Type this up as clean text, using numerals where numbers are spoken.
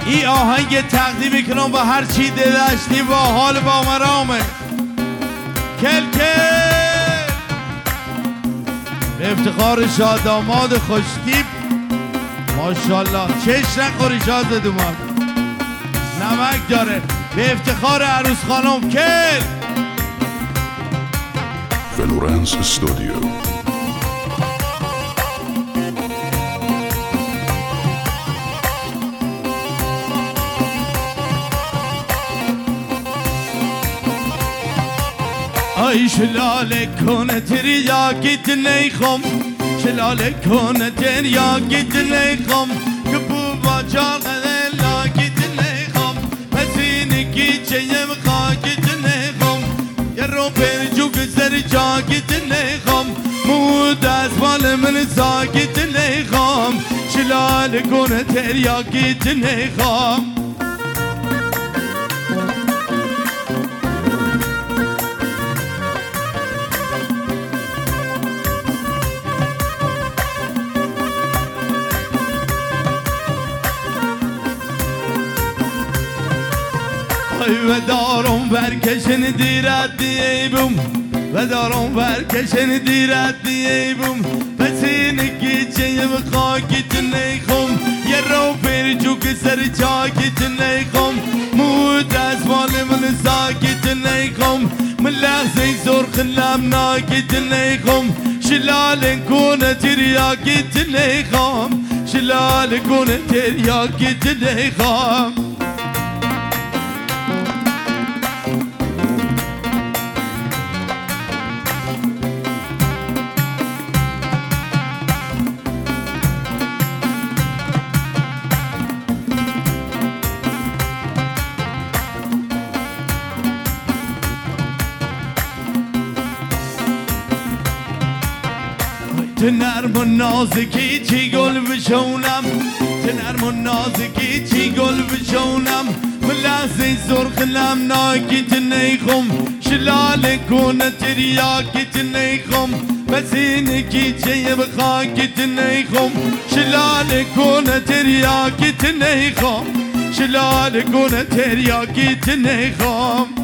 این آهنگ تقدیم میکنم به هر چی داشتی با حال با مرامه. کل به افتخار شاداماد خوشتیب ماشاءالله. چش نخوری شاد دومان نمک داره. به افتخار عروس خانم کل فلورنس استودیو. ای شلاله کنه تریاکیت نیخم، شلاله کنه تریاکیت نیخم، که بوبا جان لاکیت نیخم، پس اینکی چیم خاکیت نیخم، یه رو پرجو گذر جاکیت نیخم، مود از مال من ساکیت نیخم، شلاله کنه تریاکیت نیخم. و دارم برکشن دیرت دیبم، و دارم برکشن دیرت دیبم، پس اینکی چیم خاکیت نیخم، یه رو پرجو که سر چاکیت نیخم، مود از مال من ساکیت نیخم، من لحظه سرخ لمناکیت نیخم، شلال کنه تریاکیت نیخم، شلال کنه تریاکیت نیخم. تنرم و نازکی چی گل بشونم، تنرم و نازکی چی گل بشونم، من لحظه سرخ لمناکیت نیخم، شلال کنه تریاکیت نیخم، بس اینکی چیم خاکیت نیخم، شلال کنه تریاکیت نیخم، شلال کنه تریاکیت نیخم.